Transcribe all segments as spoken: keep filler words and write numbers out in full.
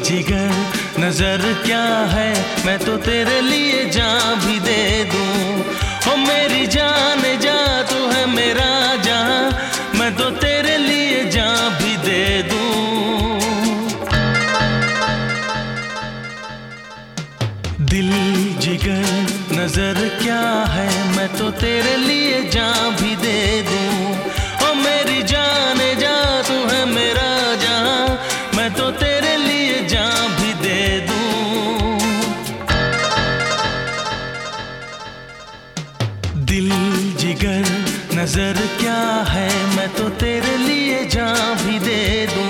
जिगर नजर क्या है, मैं तो तेरे लिए जान भी दे दूं। हो मेरी जान जा, तू है मेरा जहां, मैं तो तेरे लिए जान भी दे दूं। दिल जिगर नजर क्या है, मैं तो तेरे लिए जान भी दे दूं। हो मेरी जान जा, तू है मेरा जहां, मैं तो तेरे लिए जान भी दे दूं। दिल जिगर नजर क्या है, मैं तो तेरे लिए जान भी दे दूं।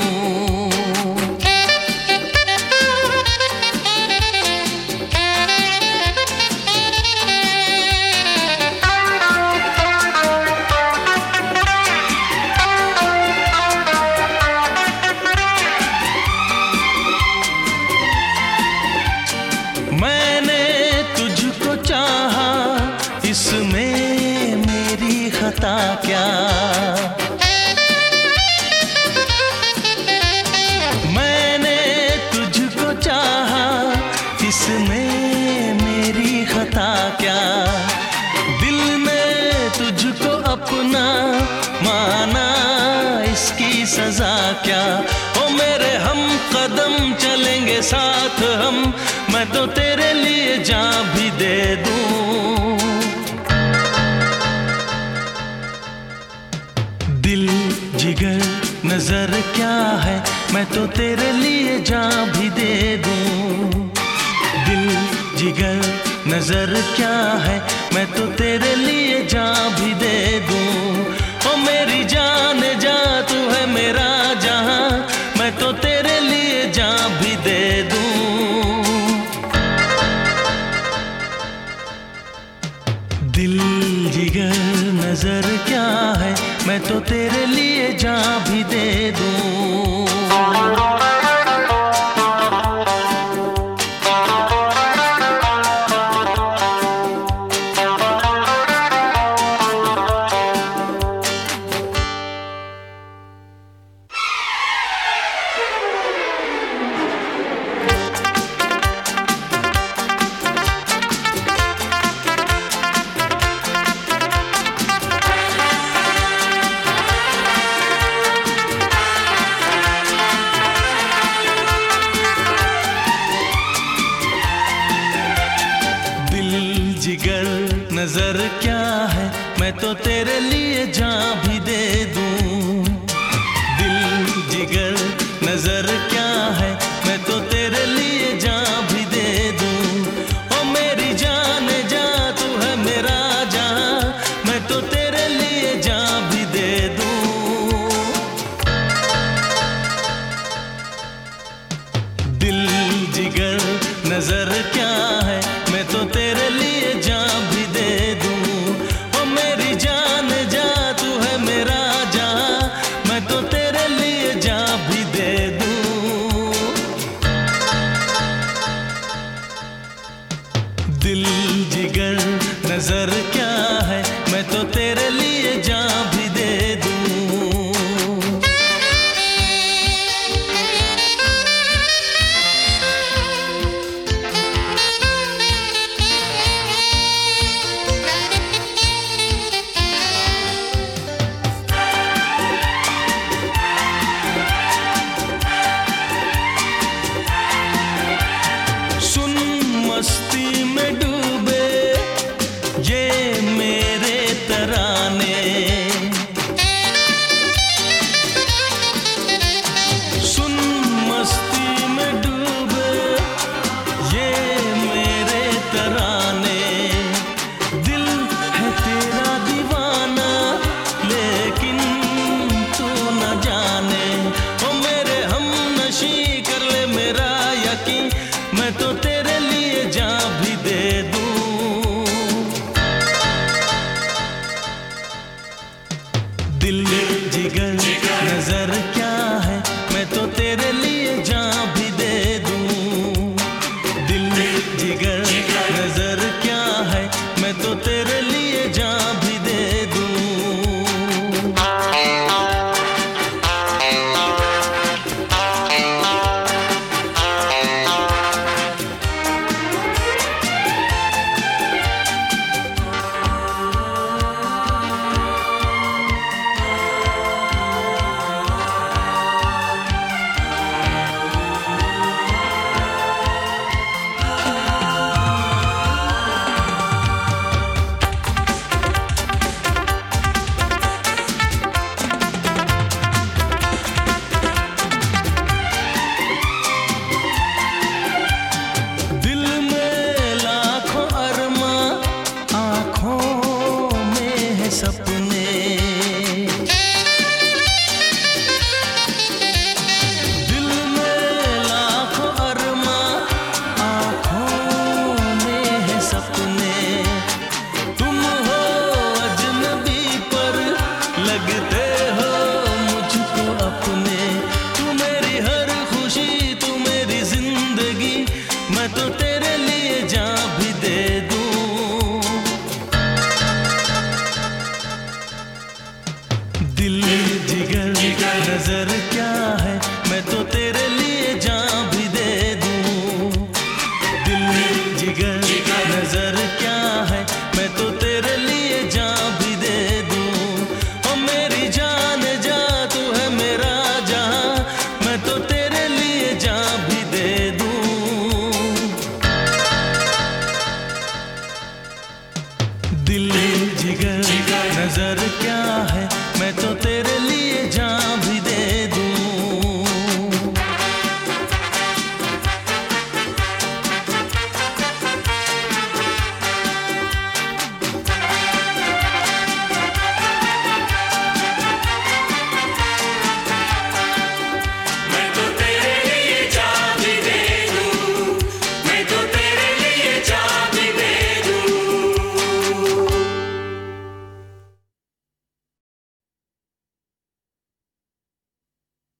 मैंने तुझको चाहा, इसमें मेरी खता क्या। मैंने तुझको चाहा, इसमें मेरी खता क्या। दिल ने तुझको अपना माना, इसकी सजा क्या। ओ मेरे हम कदम चलेंगे साथ हम, मैं तो तेरे लिए जान भी दे दूं। दिल जिगर नजर क्या है, मैं तो तेरे लिए जान भी दे दूं। दिल जिगर नजर क्या है, मैं तो तेरे लिए जान भी दे दूं। ओ मेरी जान जा, तू है मेरा जहां, मैं तो तेरे लिए जान भी दे दूं। दिल जिगर नजर क्या है, मैं तो तेरे लिए जान भी दे दूं। जिगर नजर क्या है, मैं तो तेरे लिए जान भी दे दूं। दिल जिगर नजर क्या है, मैं तो तेरे लिए जान भी दे दूं। ओ मेरी जान जा, तू है मेरा जहां, मैं तो तेरे लिए जान भी दे दूं। दिल जिगर नजर क्या